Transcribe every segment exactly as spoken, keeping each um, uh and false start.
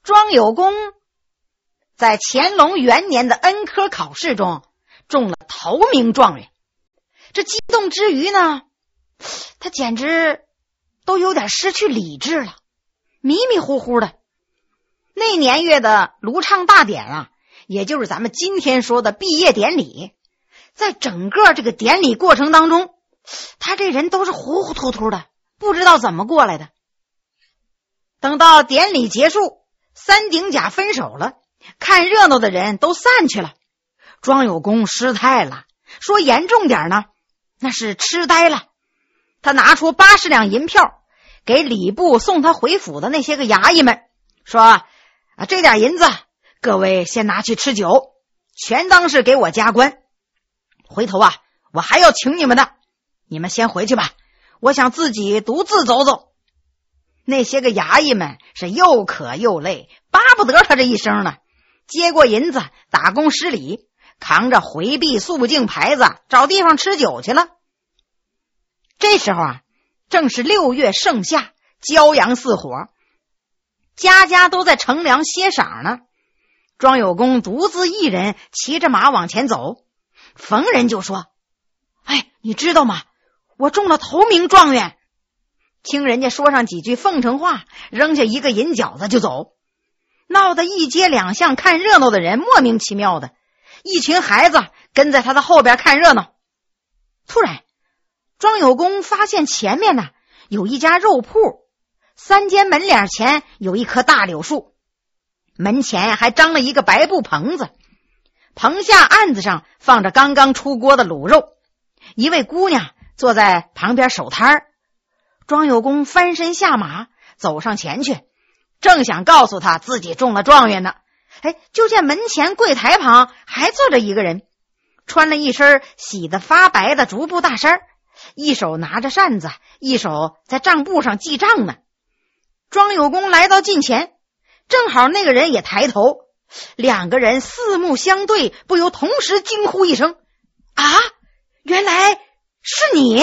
庄有功在乾隆元年的恩科考试中中了头名状元，这激动之余呢，他简直都有点失去理智了，迷迷糊糊的。那年月的卢唱大典啊，也就是咱们今天说的毕业典礼，在整个这个典礼过程当中，他这人都是糊糊涂涂的，不知道怎么过来的。等到典礼结束，三顶甲分手了，看热闹的人都散去了，庄有功失态了，说严重点呢，那是痴呆了。他拿出八十两银票给礼部送他回府的那些个衙役们，说啊，这点银子各位先拿去吃酒，全当是给我加官，回头啊我还要请你们的，你们先回去吧，我想自己独自走走。那些个衙役们是又渴又累，巴不得他这一声呢，接过银子打工施礼，扛着回避肃静牌子找地方吃酒去了。这时候啊，正是六月盛夏，骄阳似火，家家都在乘凉歇晌呢。庄有功独自一人骑着马往前走，逢人就说：哎，你知道吗？我中了头名状元。听人家说上几句奉承话，扔下一个银饺子就走，闹得一街两巷看热闹的人莫名其妙的，一群孩子跟在他的后边看热闹。突然庄有功发现前面呢有一家肉铺，三间门脸前有一棵大柳树，门前还张了一个白布棚子，棚下案子上放着刚刚出锅的卤肉，一位姑娘坐在旁边守摊儿。庄有功翻身下马走上前去，正想告诉他自己中了状元呢，哎，就见门前柜台旁还坐着一个人，穿了一身洗得发白的竹布大衫，一手拿着扇子，一手在账簿上记账呢。庄有功来到近前，正好那个人也抬头，两个人四目相对，不由同时惊呼一声：啊，原来是你！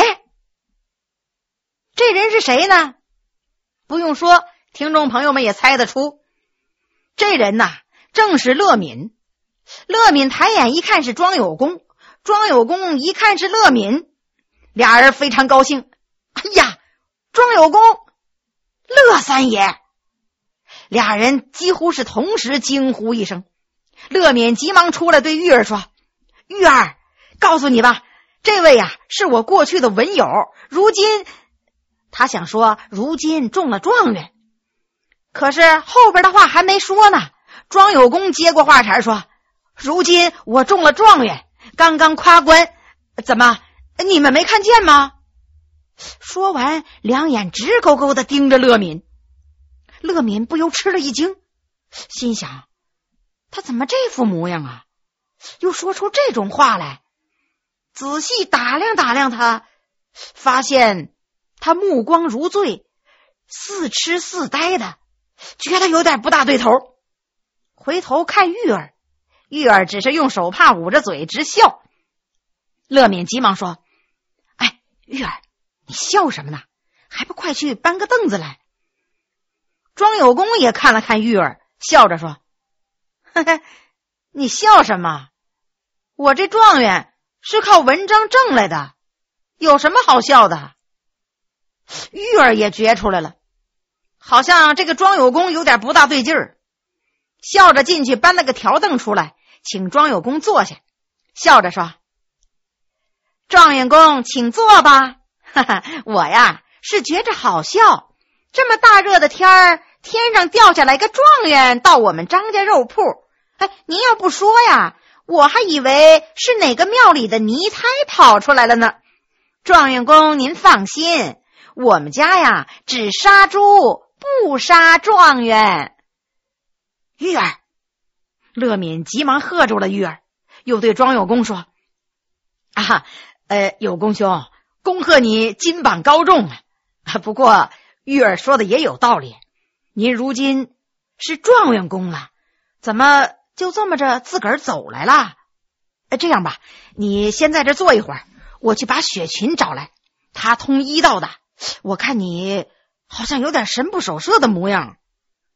这人是谁呢？不用说，听众朋友们也猜得出，这人呐，正是乐敏。乐敏抬眼一看是庄有功，庄有功一看是乐敏，俩人非常高兴。哎呀，庄有功，乐三爷！俩人几乎是同时惊呼一声。乐敏急忙出来对玉儿说：玉儿，告诉你吧，这位呀、啊、是我过去的文友，如今他想说如今中了状元，可是后边的话还没说呢，庄有功接过话茬说：如今我中了状元，刚刚夸官，怎么你们没看见吗？说完两眼直勾勾的盯着乐敏。乐敏不由吃了一惊，心想他怎么这副模样啊，又说出这种话来。仔细打量打量他，发现他目光如醉，似痴似呆的，觉得有点不大对头。回头看玉儿，玉儿只是用手帕捂着嘴直笑。乐敏急忙说：哎，玉儿，你笑什么呢？还不快去搬个凳子来。庄有功也看了看玉儿，笑着说：呵呵，你笑什么？我这状元是靠文章挣来的，有什么好笑的？玉儿也觉出来了，好像这个庄有功有点不大对劲儿，笑着进去搬了个条凳出来，请庄有功坐下，笑着说：状元公请坐吧，哈哈，我呀是觉着好笑，这么大热的天儿，天上掉下来个状元到我们张家肉铺，哎，您要不说呀，我还以为是哪个庙里的泥胎跑出来了呢。状元公您放心，我们家呀只杀猪不杀状元。玉儿，乐敏急忙喝住了玉儿，又对庄有功说：啊，呃，有功兄，恭贺你金榜高中啊！不过玉儿说的也有道理，您如今是状元公了，怎么就这么着自个儿走来了？这样吧，你先在这坐一会儿，我去把雪琴找来，他通医道的，我看你好像有点神不守舍的模样。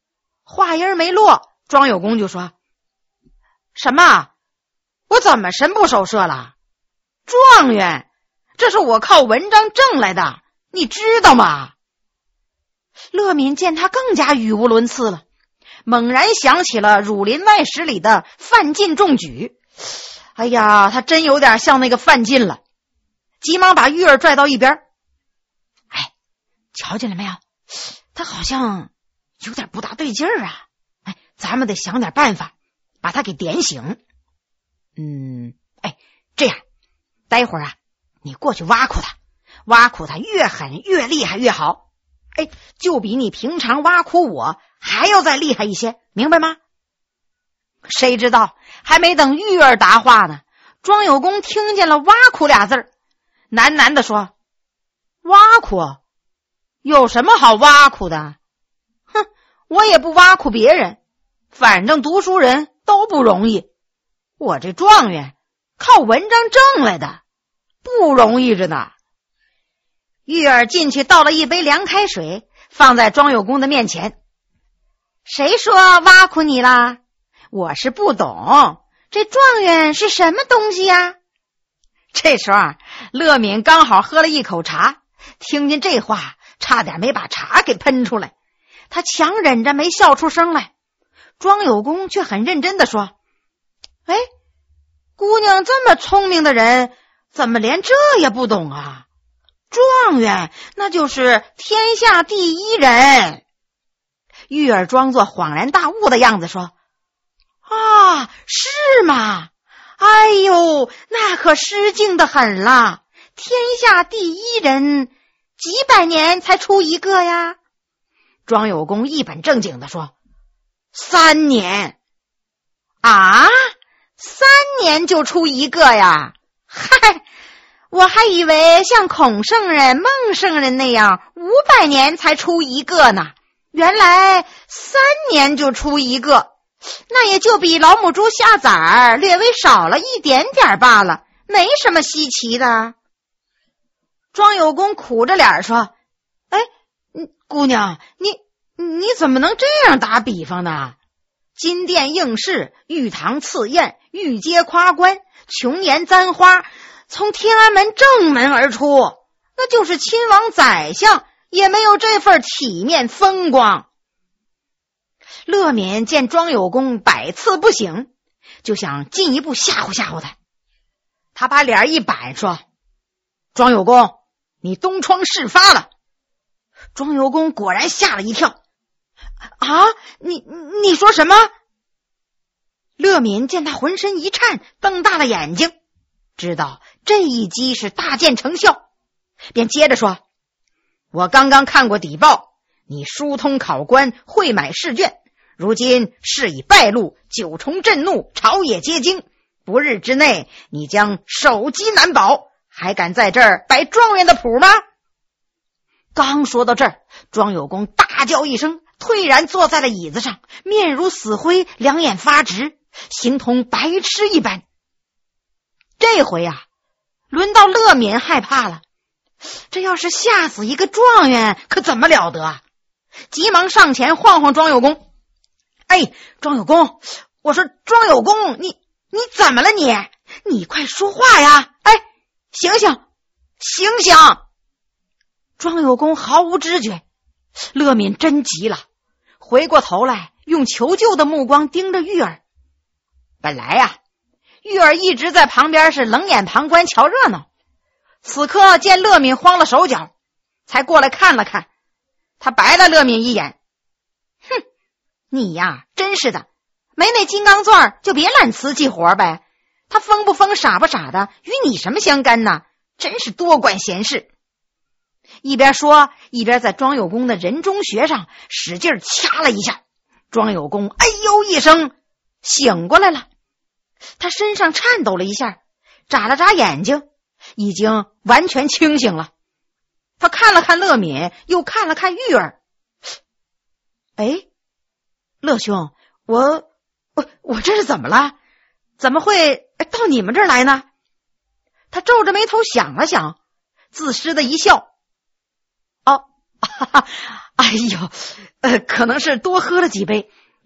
话音没落，庄有功就说：什么？我怎么神不守舍了？状元，这是我靠文章挣来的，你知道吗？乐敏见他更加语无伦次了，猛然想起了《儒林外史》里的范进中举。哎呀，他真有点像那个范进了，急忙把玉儿拽到一边。哎，瞧见了没有？他好像有点不大对劲儿啊！哎，咱们得想点办法把他给点醒。嗯，哎，这样，待会儿啊，你过去挖苦他，挖苦他越狠越厉害越好。哎，就比你平常挖苦我还要再厉害一些，明白吗？谁知道还没等玉儿答话呢，庄有功听见了挖苦俩字儿，喃喃地说：挖苦？有什么好挖苦的？哼，我也不挖苦别人，反正读书人都不容易，我这状元靠文章挣来的，不容易着呢。玉儿进去倒了一杯凉开水，放在庄有功的面前。谁说挖苦你啦？我是不懂，这状元是什么东西呀？这时候啊，乐敏刚好喝了一口茶，听见这话，差点没把茶给喷出来。他强忍着没笑出声来。庄有功却很认真地说：哎，姑娘这么聪明的人，怎么连这也不懂啊？状元那就是天下第一人。玉儿装作恍然大悟的样子说：啊，是吗？哎呦，那可失敬的很了，天下第一人几百年才出一个呀。庄有功一本正经地说：三年。啊，三年就出一个呀？嗨，我还以为像孔圣人、孟圣人那样五百年才出一个呢，原来三年就出一个，那也就比老母猪下崽儿略微少了一点点罢了，没什么稀奇的。庄有功苦着脸说：哎，姑娘，你你怎么能这样打比方呢？金殿应试，玉堂赐宴，玉阶夸官，琼岩簪花，从天安门正门而出，那就是亲王宰相也没有这份体面风光。乐敏见庄有功百次不醒，就想进一步吓唬吓唬他。他把脸一板说：庄有功，你东窗事发了。庄有功果然吓了一跳。啊，你你说什么？乐敏见他浑身一颤，瞪大了眼睛，知道这一击是大箭成效，便接着说：我刚刚看过底报，你疏通考官，会买试卷，如今事已败露，九重震怒，朝野皆惊，不日之内你将首级难保，还敢在这儿摆状元的谱吗？刚说到这儿，庄有功大叫一声，退然坐在了椅子上，面如死灰，两眼发直，形同白痴一般。这回啊，轮到乐敏害怕了，这要是吓死一个状元可怎么了得啊？急忙上前晃晃庄有功。哎，庄有功，我说庄有功，你你怎么了你？你快说话呀！哎，醒醒醒醒！庄有功毫无知觉。乐敏真急了，回过头来用求救的目光盯着玉儿。本来呀、啊，玉儿一直在旁边是冷眼旁观瞧热闹，此刻见乐敏慌了手脚，才过来看了看。他白了乐敏一眼：哼，你呀真是的，没那金刚钻就别揽瓷器活呗，他疯不疯傻不傻的与你什么相干呢？真是多管闲事。一边说一边在庄有功的人中穴上使劲掐了一下，庄有功哎呦一声醒过来了。他身上颤抖了一下，眨了眨眼睛，已经完全清醒了。他看了看乐敏，又看了看玉儿。哎，乐兄，我我我这是怎么了？怎么会到你们这儿来呢？他皱着眉头想了想，自失的一笑。哦，哈哈，哎呦，呃，可能是多喝了几杯，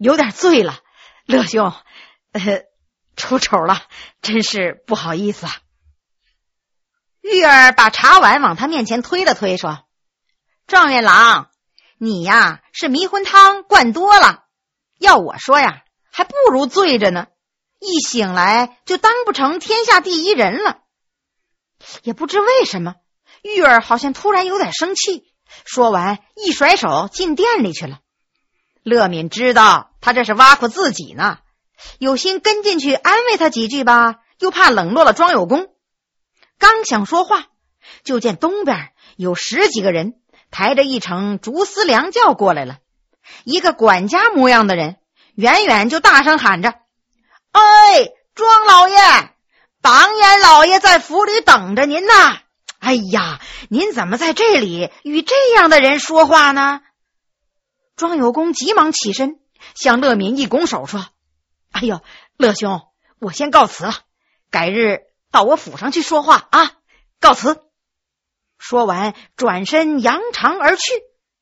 有点醉了，乐兄，呃，出丑了，真是不好意思啊。玉儿把茶碗往他面前推了推，说：状元郎，你呀是迷魂汤灌多了，要我说呀，还不如醉着呢，一醒来就当不成天下第一人了。也不知为什么，玉儿好像突然有点生气，说完一甩手进店里去了。乐敏知道他这是挖苦自己呢，有心跟进去安慰他几句吧，又怕冷落了庄有功。刚想说话，就见东边有十几个人抬着一乘竹丝粮轿过来了。一个管家模样的人远远就大声喊着：哎，庄老爷，榜眼老爷在府里等着您呐！哎呀，您怎么在这里与这样的人说话呢？庄有功急忙起身，向乐敏一拱手说：哎呦，乐兄，我先告辞了，改日到我府上去说话啊，告辞。说完转身扬长而去。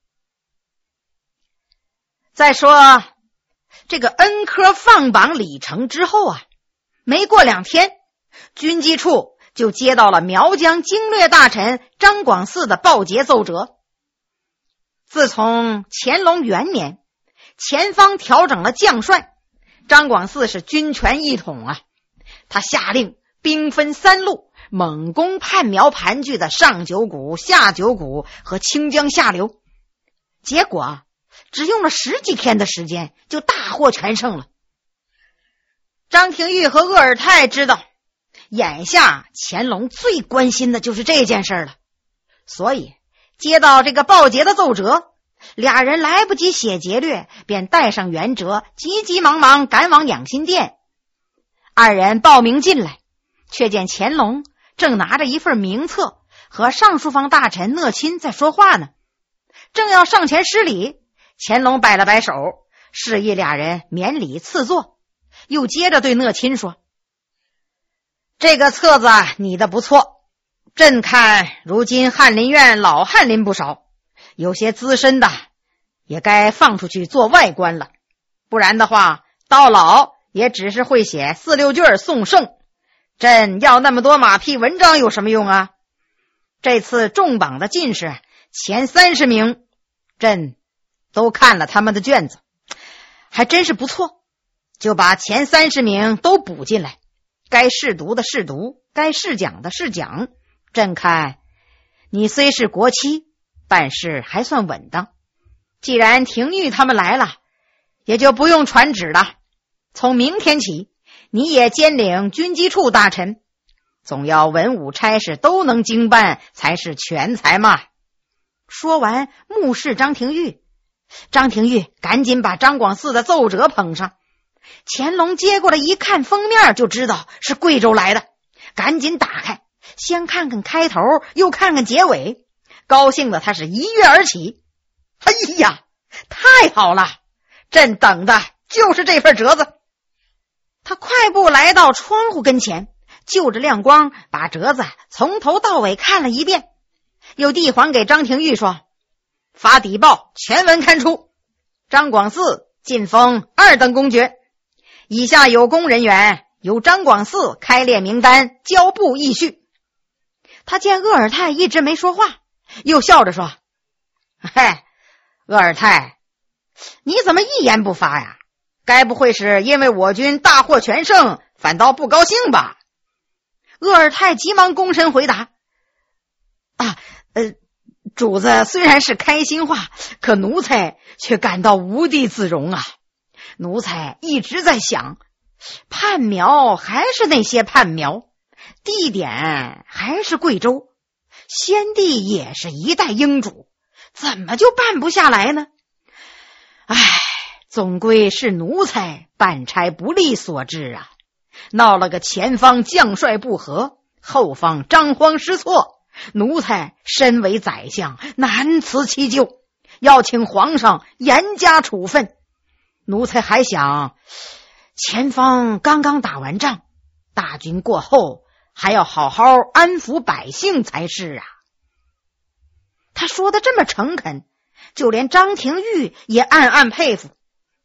再说这个恩科放榜礼成之后啊，没过两天，军机处就接到了苗疆经略大臣张广嗣的报捷奏折。自从乾隆元年，前方调整了将帅，张广嗣是军权一统啊。他下令兵分三路，猛攻叛苗盘踞的上九股、下九股和清江下流。结果只用了十几天的时间，就大获全胜了。张廷玉和鄂尔泰知道，眼下乾隆最关心的就是这件事了，所以接到这个报捷的奏折，俩人来不及写节略，便带上元哲，急急忙忙赶往养心殿。二人报名进来，却见乾隆正拿着一份名册和上书房大臣讷亲在说话呢。正要上前施礼，乾隆摆了摆手，示意俩人免礼赐座，又接着对讷亲说：这个册子拟得不错，朕看如今翰林院老翰林不少，有些资深的也该放出去做外官了，不然的话到老也只是会写四六句送圣，朕要那么多马屁文章有什么用啊？这次重榜的进士前三十名，朕都看了他们的卷子，还真是不错，就把前三十名都补进来，该试读的试读，该试讲的试讲。朕看你虽是国戚，办事还算稳当，既然廷玉他们来了，也就不用传旨了。从明天起，你也兼领军机处大臣，总要文武差事都能经办，才是全才嘛。说完目视张廷玉，张廷玉赶紧把张广嗣的奏折捧上。乾隆接过来一看封面，就知道是贵州来的，赶紧打开，先看看开头，又看看结尾，高兴的他是一跃而起。哎呀，太好了，朕等的就是这份折子。他快步来到窗户跟前，就着亮光把折子从头到尾看了一遍，又递还给张廷玉说：发底报全文刊出，张广嗣晋封二等公爵，以下有功人员由张广嗣开列名单，交部议叙。他见鄂尔泰一直没说话，又笑着说：嗨，鄂尔泰，你怎么一言不发呀？该不会是因为我军大获全胜反倒不高兴吧？鄂尔泰急忙躬身回答：啊，呃，主子虽然是开心话，可奴才却感到无地自容啊。奴才一直在想，叛苗还是那些叛苗，地点还是贵州，先帝也是一代英主，怎么就办不下来呢？唉，总归是奴才办差不力所致啊，闹了个前方将帅不和，后方张荒失措，奴才身为宰相难辞其咎，要请皇上严加处分。奴才还想，前方刚刚打完仗，大军过后还要好好安抚百姓才是啊。他说的这么诚恳，就连张廷玉也暗暗佩服，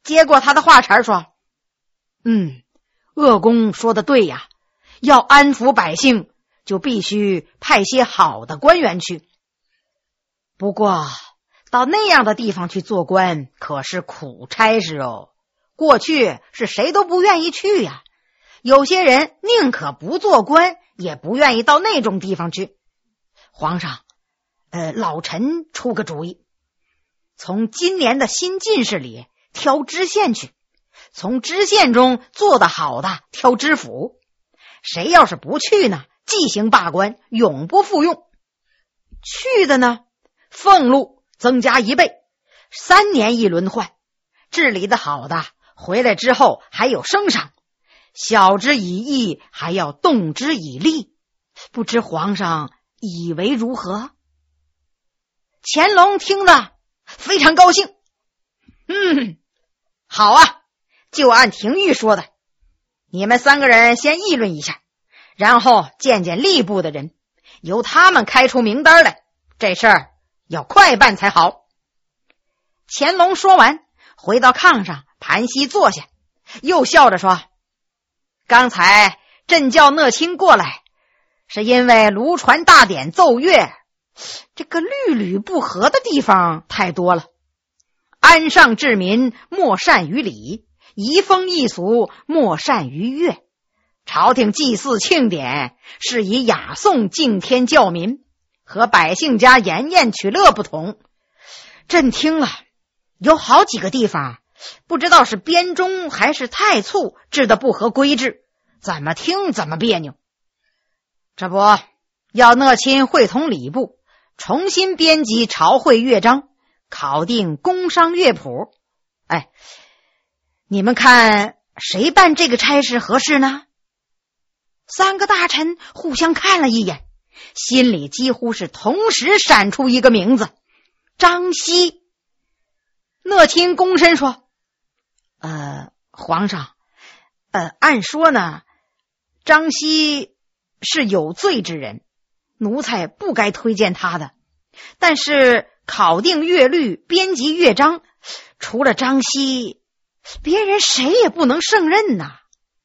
接过他的话茬说：嗯，鄂公说的对呀，要安抚百姓，就必须派些好的官员去。不过到那样的地方去做官可是苦差事哦，过去是谁都不愿意去呀，有些人宁可不做官，也不愿意到那种地方去。皇上，呃，老臣出个主意，从今年的新进士里挑知县去，从知县中做得好的挑知府，谁要是不去呢，即行罢官，永不复用。去的呢，俸禄增加一倍，三年一轮换，治理的好的回来之后还有升赏，晓之以义，还要动之以利，不知皇上以为如何？乾隆听了非常高兴，嗯，好啊，就按廷玉说的，你们三个人先议论一下，然后见见吏部的人，由他们开出名单来，这事儿要快办才好。乾隆说完，回到炕上盘膝坐下，又笑着说：刚才朕叫讷亲过来，是因为卢传大典奏乐，这个律吕不合的地方太多了。安上治民莫善于礼，移风易俗莫善于乐。朝廷祭祀庆典是以雅颂敬天教民，和百姓家筵宴取乐不同。朕听了有好几个地方，不知道是编钟还是太簇治得不合规制，怎么听怎么别扭。这不要讷亲会同礼部重新编辑朝会乐章，考定工商乐谱。哎，你们看谁办这个差事合适呢？三个大臣互相看了一眼，心里几乎是同时闪出一个名字：张熙。讷亲躬身说：呃，皇上，呃，按说呢，张熙是有罪之人，奴才不该推荐他的。但是考定乐律，编辑乐章，除了张熙，别人谁也不能胜任呐。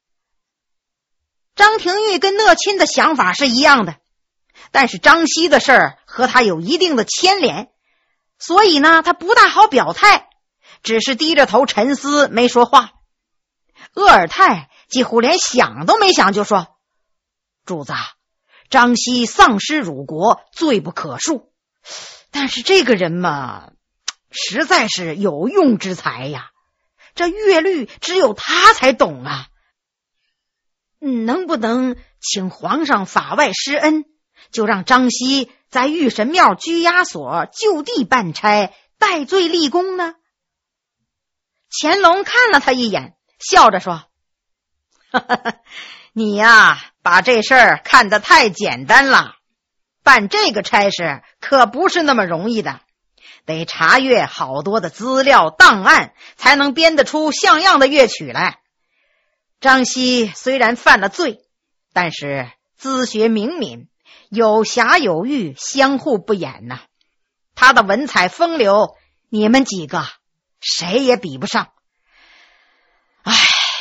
张廷玉跟讷亲的想法是一样的，但是张熙的事儿和他有一定的牵连，所以呢，他不大好表态，只是低着头沉思，没说话。鄂尔泰几乎连想都没想就说：主子，张熙丧失辱国，罪不可恕，但是这个人嘛，实在是有用之才呀，这乐律只有他才懂啊。能不能请皇上法外施恩，就让张熙在御神庙拘押所就地办差，戴罪立功呢？乾隆看了他一眼，笑着说：哈哈，你呀，把这事儿看得太简单了，办这个差事可不是那么容易的，得查阅好多的资料档案，才能编得出像样的乐曲来。张熙虽然犯了罪，但是资学明敏，有侠有欲，相互不掩呐、啊。他的文采风流，你们几个谁也比不上。唉，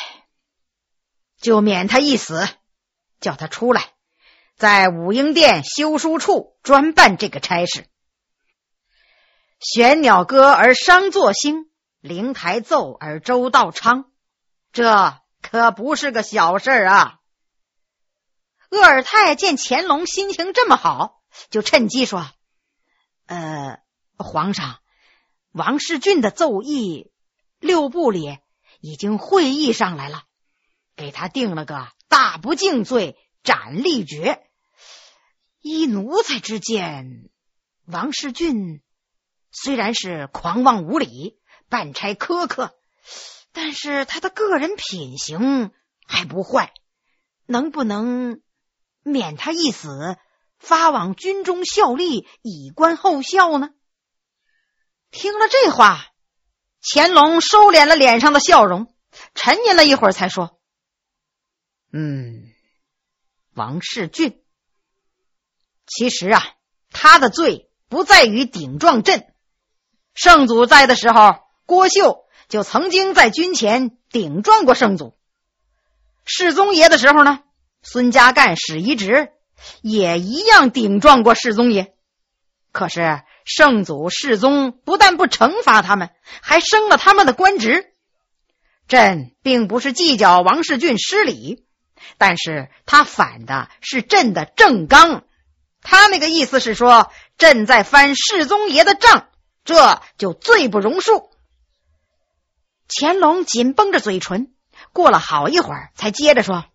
就免他一死，叫他出来，在武英殿修书处专办这个差事。玄鸟歌而商作兴，灵台奏而周道昌，这可不是个小事啊。鄂尔泰见乾隆心情这么好，就趁机说：呃，皇上，王世俊的奏议六部里已经会议上来了，给他定了个大不敬罪，斩立决。依奴才之见，王世俊虽然是狂妄无礼，办差苛刻，但是他的个人品行还不坏，能不能免他一死，发往军中效力，以观后效呢？听了这话，乾隆收敛了脸上的笑容，沉吟了一会儿才说：嗯，王世俊，其实啊，他的罪不在于顶撞朕。圣祖在的时候，郭秀就曾经在军前顶撞过圣祖。世宗爷的时候呢，孙家干、史遗直也一样顶撞过世宗爷。可是圣祖世宗不但不惩罚他们，还升了他们的官职。朕并不是计较王世俊失礼，但是他反的是朕的正纲。他那个意思是说，朕在翻世宗爷的账，这就罪不容恕。乾隆紧绷着嘴唇，过了好一会儿才接着说，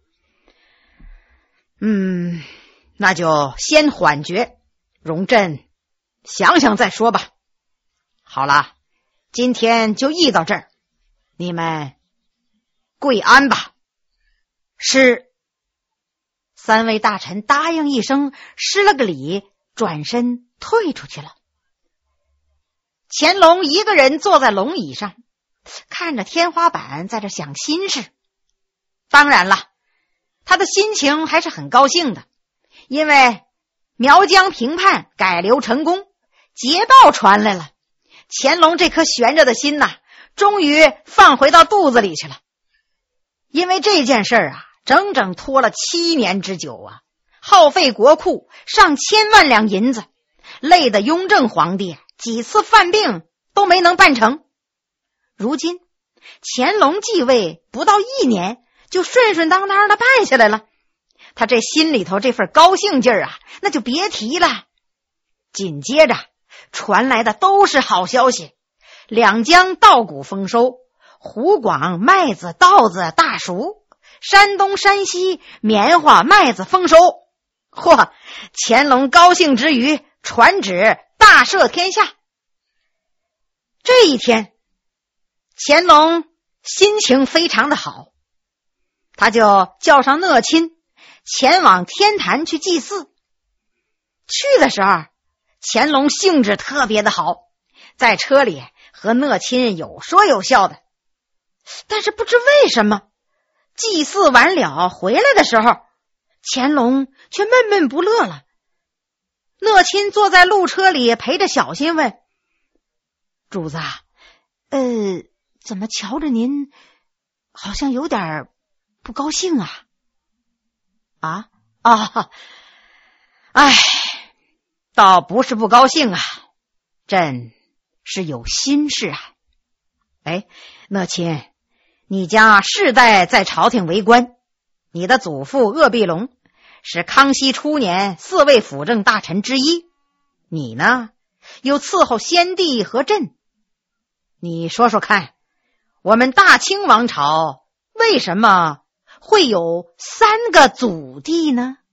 嗯，那就先缓决，容朕想想再说吧。好了，今天就议到这儿，你们跪安吧。是。三位大臣答应一声，施了个礼，转身退出去了。乾隆一个人坐在龙椅上，看着天花板，在这想心事。当然了，他的心情还是很高兴的，因为苗疆平叛改流成功，捷报传来了。乾隆这颗悬着的心呐，终于放回到肚子里去了。因为这件事啊，整整拖了七年之久啊，耗费国库上千万两银子，累得雍正皇帝几次犯病都没能办成。如今乾隆继位不到一年，就顺顺当当的办下来了，他这心里头这份高兴劲儿啊，那就别提了。紧接着传来的都是好消息，两江稻谷丰收，湖广麦子、稻子大熟，山东、山西棉花、麦子丰收。嚯！乾隆高兴之余，传旨大赦天下。这一天，乾隆心情非常的好，他就叫上讷亲前往天坛去祭祀。去的时候，乾隆兴致特别的好，在车里和讷亲有说有笑的。但是不知为什么，祭祀完了回来的时候，乾隆却闷闷不乐了。讷亲坐在路车里陪着小心问，主子，呃，怎么瞧着您好像有点不高兴啊？啊啊，哎，倒不是不高兴啊，朕是有心事啊。哎，讷亲，你家世代在朝廷为官，你的祖父鄂必龙是康熙初年四位辅政大臣之一，你呢又伺候先帝和朕。你说说看，我们大清王朝为什么会有三个祖帝呢？